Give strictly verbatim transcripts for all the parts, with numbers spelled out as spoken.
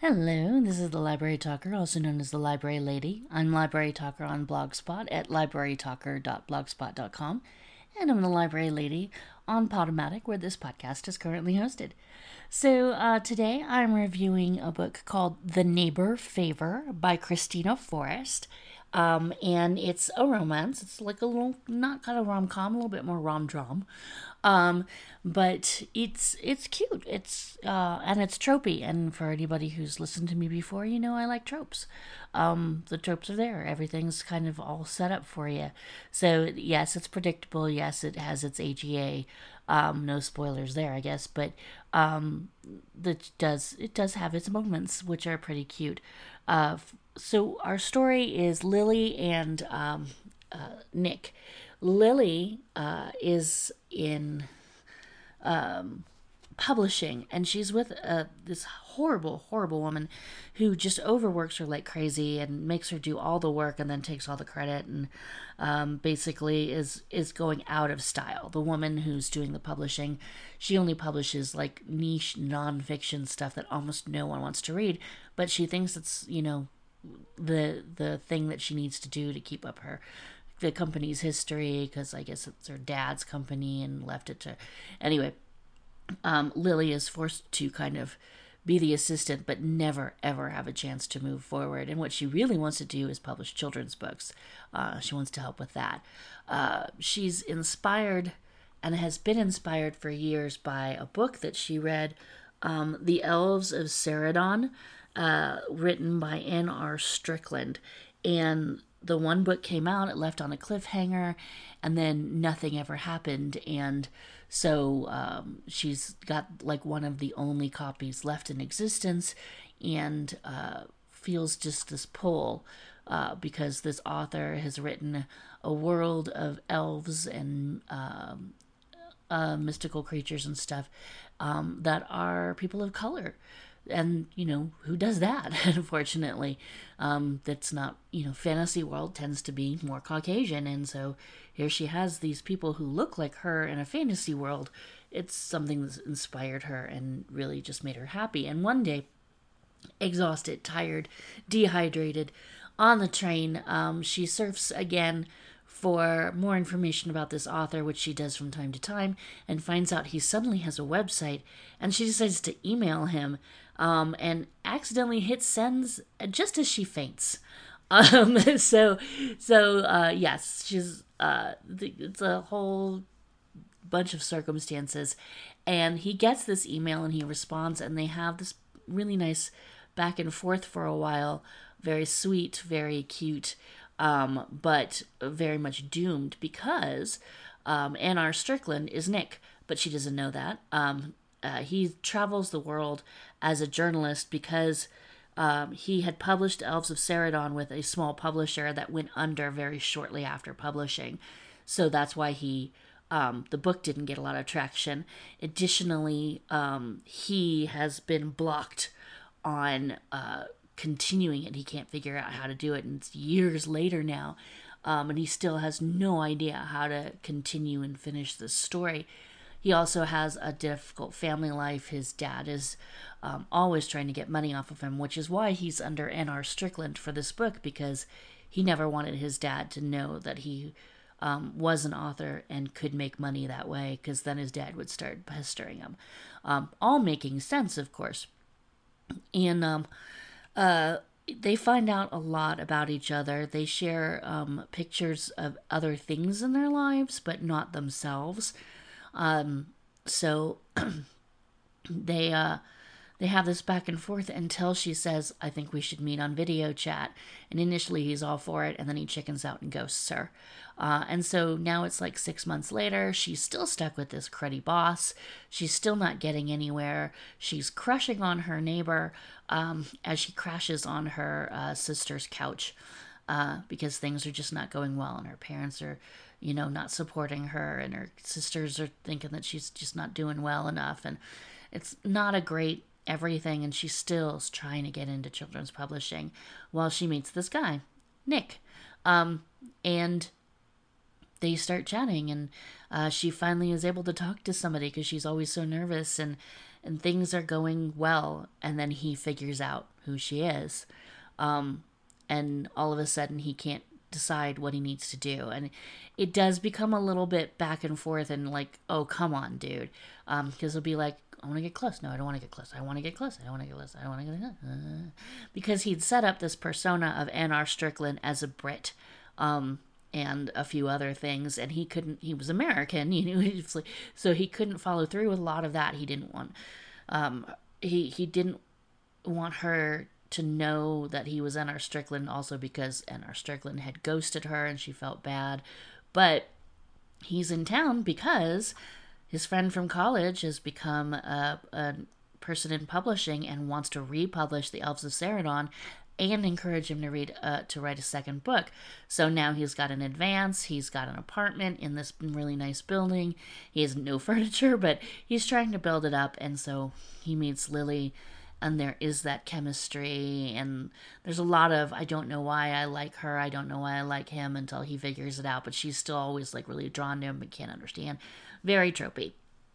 Hello, this is the Library Talker, also known as the Library Lady. I'm Library Talker on Blogspot at library talker dot blogspot dot com, and I'm the Library Lady on Podomatic, where this podcast is currently hosted. So uh, today I'm reviewing a book called The Neighbor Favor by Christina Forrest. Um, and it's a romance. It's like a little, not kind of rom-com, a little bit more rom-dram. Um, but it's it's cute. It's uh, and it's tropey. And for anybody who's listened to me before, you know I like tropes. Um, the tropes are there. Everything's kind of all set up for you. So yes, it's predictable. Yes, it has its A G A. Um, no spoilers there, I guess. But um, that does it does have its moments, which are pretty cute. Uh, so our story is Lily and um, uh, Nick. Lily uh, is in publishing, and she's with uh, this horrible, horrible woman who just overworks her like crazy and makes her do all the work and then takes all the credit, and um, basically is is going out of style. The woman who's doing the publishing, she only publishes like niche nonfiction stuff that almost no one wants to read, but she thinks it's you know the the thing that she needs to do to keep up her the company's history, because I guess it's her dad's company and left it to anyway. um, Lily is forced to kind of be the assistant, but never ever have a chance to move forward. And what she really wants to do is publish children's books. Uh, she wants to help with that. Uh, she's inspired and has been inspired for years by a book that she read, um, The Elves of Ceridon, uh, written by N R. Strickland. And the one book came out, it left on a cliffhanger, and then nothing ever happened. And so um, she's got like one of the only copies left in existence, and uh, feels just this pull uh, because this author has written a world of elves and um, uh, mystical creatures and stuff um, that are people of color. And, you know, who does that, unfortunately? Um, that's not, you know, fantasy world tends to be more Caucasian. And so here she has these people who look like her in a fantasy world. It's something that's inspired her and really just made her happy. And one day, exhausted, tired, dehydrated, on the train, um, she surfs again for more information about this author, which she does from time to time, and finds out he suddenly has a website, and she decides to email him, um, and accidentally hits sends just as she faints. Um, so, so uh, yes, she's uh, it's a whole bunch of circumstances, and he gets this email and he responds, and they have this really nice back and forth for a while, very sweet, very cute, um, but very much doomed because um, N R. Strickland is Nick, but she doesn't know that. Um, uh, he travels the world as a journalist because um, he had published Elves of Ceridon with a small publisher that went under very shortly after publishing. So that's why he um, the book didn't get a lot of traction. Additionally, um, he has been blocked on uh, continuing it. He can't figure out how to do it, and it's years later now, um, and he still has no idea how to continue and finish this story. He also has a difficult family life. His dad is um, always trying to get money off of him, which is why he's under N R. Strickland for this book, because he never wanted his dad to know that he um, was an author and could make money that way, because then his dad would start pestering him. Um, all making sense, of course. And um, uh, they find out a lot about each other. They share um, pictures of other things in their lives, but not themselves. Um, so they uh, they have this back and forth until she says, I think we should meet on video chat. And initially he's all for it, and then he chickens out and ghosts her. Uh, and so now it's like six months later. She's still stuck with this cruddy boss. She's still not getting anywhere. She's crushing on her neighbor um, as she crashes on her uh, sister's couch uh, because things are just not going well, and her parents are, you know, not supporting her, and her sisters are thinking that she's just not doing well enough. And it's not a great everything, and she still is trying to get into children's publishing while she meets this guy, Nick. Um, and they start chatting, and uh, she finally is able to talk to somebody because she's always so nervous, and and things are going well, and then he figures out who she is. Um, and all of a sudden he can't decide what he needs to do. And it does become a little bit back and forth and like, oh, come on, dude. Um, because it'll be like, I want to get close. No, I don't want to get close. I want to get close. I don't want to get close. I don't want to get close. Uh, because he'd set up this persona of Ann R. Strickland as a Brit. Um, and a few other things, and he couldn't, he was American, you know, so he couldn't follow through with a lot of that. He didn't want, um, he, he didn't want her to know that he was Ann R. Strickland, also because Ann R. Strickland had ghosted her and she felt bad. But he's in town because his friend from college has become a, a person in publishing and wants to republish The Elves of Ceridon and encourage him to read uh, to write a second book. So now he's got an advance, he's got an apartment in this really nice building. He has no furniture, but he's trying to build it up, and so he meets Lily, and there is that chemistry, and there's a lot of, I don't know why I like her, I don't know why I like him, until he figures it out, but she's still always like really drawn to him but can't understand. Very tropey.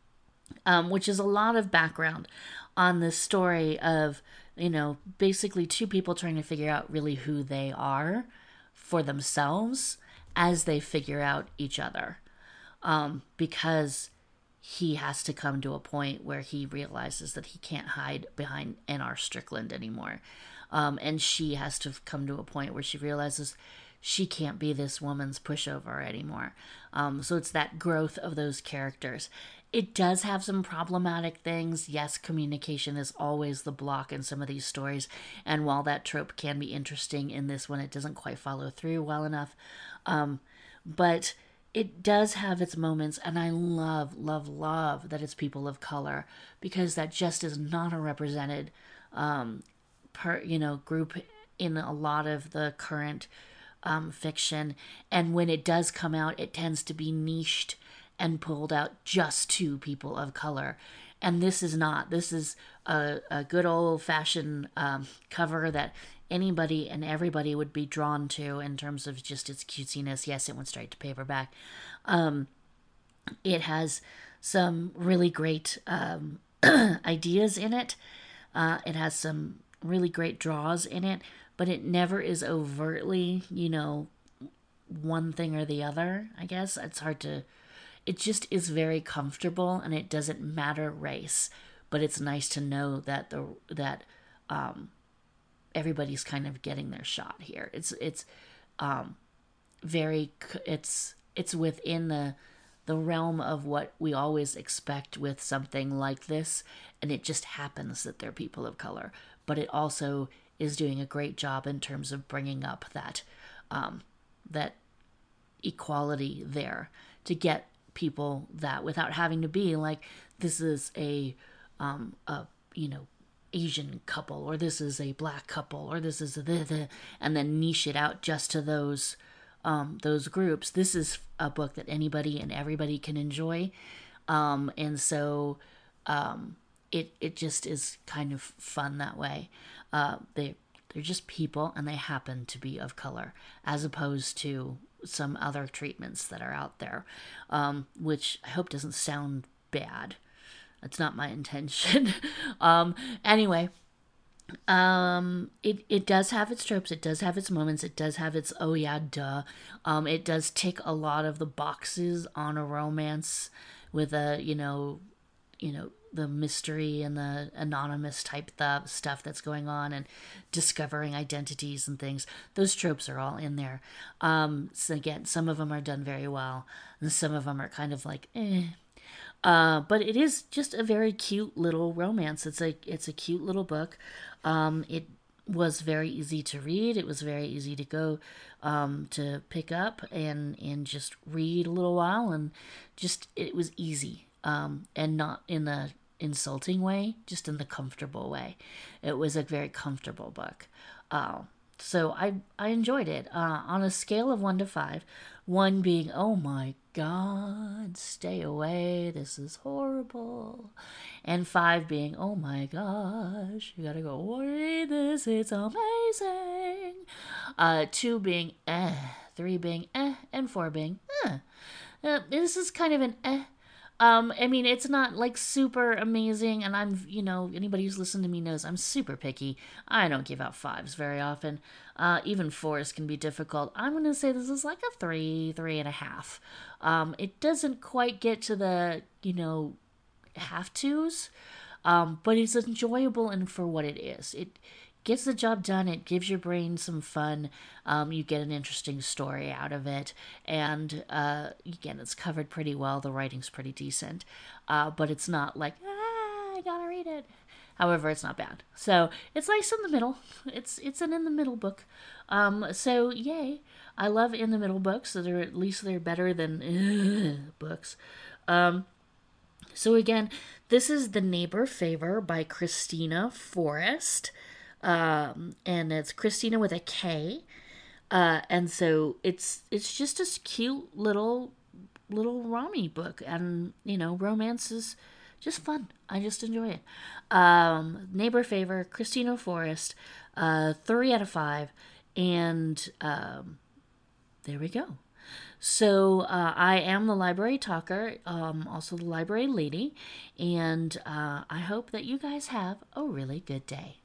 Um, which is a lot of background on this story of, you know, basically two people trying to figure out really who they are for themselves as they figure out each other. Um, because he has to come to a point where he realizes that he can't hide behind Ann R. Strickland anymore. Um, and she has to come to a point where she realizes she can't be this woman's pushover anymore. Um, so it's that growth of those characters. It does have some problematic things. Yes, communication is always the block in some of these stories. And while that trope can be interesting in this one, it doesn't quite follow through well enough. Um, but it does have its moments. And I love, love, love that it's people of color, because that just is not a represented um, per, you know, group in a lot of the current um, fiction. And when it does come out, it tends to be niched and pulled out just to people of color. And this is not. This is a, a good old-fashioned um, cover that anybody and everybody would be drawn to in terms of just its cutesiness. Yes, it went straight to paperback. Um, it has some really great um, ideas in it. Uh, it has some really great draws in it, but it never is overtly, you know, one thing or the other, I guess. It's hard to... It just is very comfortable, and it doesn't matter race, but it's nice to know that the that um, everybody's kind of getting their shot here. It's it's um, very it's it's within the the realm of what we always expect with something like this, and it just happens that they're people of color. But it also is doing a great job in terms of bringing up that um, that equality there to get people that without having to be like, this is a um a you know Asian couple, or this is a black couple, or this is a the, the and then niche it out just to those um those groups. This is a book that anybody and everybody can enjoy, um and so um it it just is kind of fun that way. Uh they they're just people, and they happen to be of color, as opposed to some other treatments that are out there, um, which I hope doesn't sound bad. That's not my intention. um, anyway, um, it, it does have its tropes. It does have its moments. It does have its, oh yeah, duh. Um, it does tick a lot of the boxes on a romance with a, you know, you know, the mystery and the anonymous type th- stuff that's going on, and discovering identities and things. Those tropes are all in there. Um, so again, some of them are done very well, and some of them are kind of like, eh. Uh, but it is just a very cute little romance. It's a it's a cute little book. Um, it was very easy to read. It was very easy to go um, to pick up and and just read a little while, and just it was easy, um, and not in the insulting way, just in the comfortable way. It was a very comfortable book. Uh, so I I enjoyed it. Uh, on a scale of one to five, one being, oh my God, stay away, this is horrible, and five being, oh my gosh, you gotta go read this, it's amazing. Uh, two being eh, three being eh, and four being eh. Uh, this is kind of an eh. Um, I mean, it's not like super amazing, and I'm, you know, anybody who's listened to me knows I'm super picky. I don't give out fives very often. Uh, even fours can be difficult. I'm gonna say this is like a three, three and a half. Um, it doesn't quite get to the, you know, have tos, um, but it's enjoyable and for what it is. It gets the job done. It gives your brain some fun. Um, you get an interesting story out of it, and uh, again, it's covered pretty well. The writing's pretty decent, uh, but it's not like ah, I gotta read it. However, it's not bad. So it's nice in the middle. It's it's an in the middle book. Um, so yay! I love in the middle books. So they're at least they're better than uh, books. Um, so again, this is The Neighbor Favor by Christina Forrest. Um, and it's Christina with a K. Uh, and so it's it's just a cute little little Rami book, and you know, romance is just fun. I just enjoy it. Um, Neighbor Favor, Christina Forrest, uh, three out of five, and um, there we go. So uh, I am the library talker, um, also the library lady, and uh, I hope that you guys have a really good day.